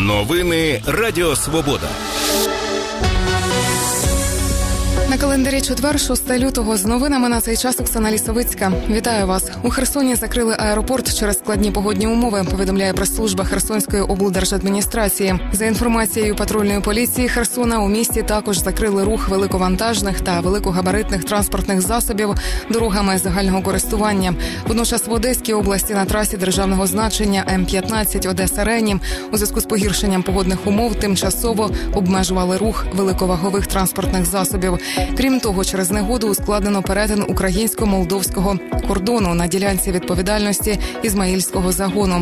Новини Радіо Свобода. На календарі четвер, 6 лютого. З новинами на цей час Оксана Лісовицька. Вітаю вас. У Херсоні закрили аеропорт через складні погодні умови, повідомляє прес-служба Херсонської облдержадміністрації. За інформацією патрульної поліції Херсона, у місті також закрили рух великовантажних та великогабаритних транспортних засобів дорогами загального користування. Водночас в Одеській області на трасі державного значення М-15 Одеса-Рені у зв'язку з погіршенням погодних умов тимчасово обмежували рух великовагових транспортних засобів. Крім того, через негоду ускладнено перетин українсько-молдовського кордону на ділянці відповідальності Ізмаїльського загону.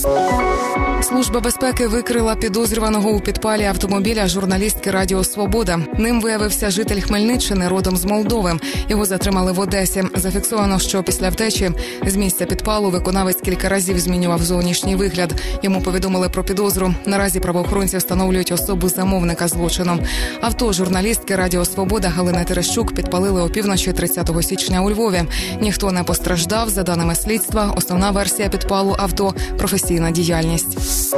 Служба безпеки викрила підозрюваного у підпалі автомобіля журналістки Радіо Свобода. Ним виявився житель Хмельниччини, родом з Молдови. Його затримали в Одесі. Зафіксовано, що після втечі з місця підпалу виконавець кілька разів змінював зовнішній вигляд. Йому повідомили про підозру. Наразі правоохоронці встановлюють особу замовника злочину. Авто журналістки Радіо Свобода Галини Терещук підпалили опівночі 30 січня у Львові. Ніхто не постраждав. За даними слідства, основна версія підпалу авто – професійна діяльність.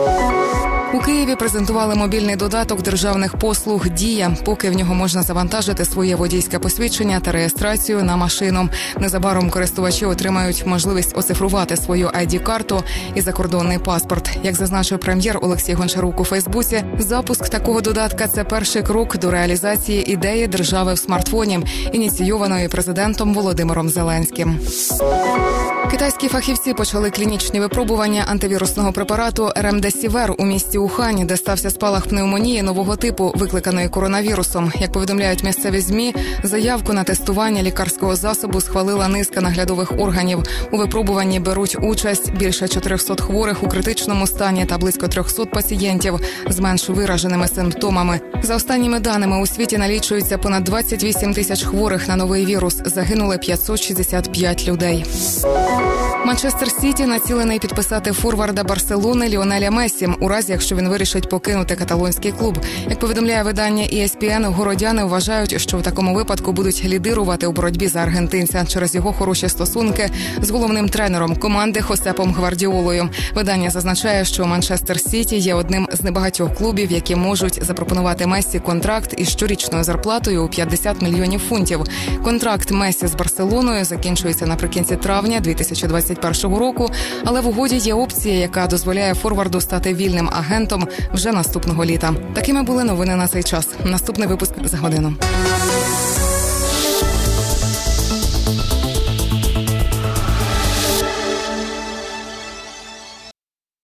У Києві презентували мобільний додаток державних послуг «Дія», поки в нього можна завантажити своє водійське посвідчення та реєстрацію на машину. Незабаром користувачі отримають можливість оцифрувати свою ID-карту і закордонний паспорт. Як зазначив прем'єр Олексій Гончарук у Фейсбуці, запуск такого додатка – це перший крок до реалізації ідеї держави в смартфоні, ініційованої президентом Володимиром Зеленським. Китайські фахівці почали клінічні випробування антивірусного препарату ремдесівер у місті Ухань, де стався спалах пневмонії нового типу, викликаної коронавірусом. Як повідомляють місцеві ЗМІ, заявку на тестування лікарського засобу схвалила низка наглядових органів. У випробуванні беруть участь більше 400 хворих у критичному стані та близько 300 пацієнтів з менш вираженими симптомами. За останніми даними, у світі налічується понад 28 тисяч хворих на новий вірус. Загинули 565 людей. Манчестер Сіті націлений підписати форварда Барселони Ліонеля Мессі, у разі, якщо він вирішить покинути каталонський клуб. Як повідомляє видання ESPN, городяни вважають, що в такому випадку будуть лідирувати у боротьбі за аргентинця через його хороші стосунки з головним тренером команди Хосепом Гвардіолою. Видання зазначає, що Манчестер Сіті є одним з небагатьох клубів, які можуть запропонувати Мессі контракт із щорічною зарплатою у 50 мільйонів фунтів. Контракт Мессі з Барселоною закінчується наприкінці травня 2021 року, але в угоді є опція, яка дозволяє форварду стати вільним агентом вже наступного літа. Такими були новини на цей час. Наступний випуск за годину.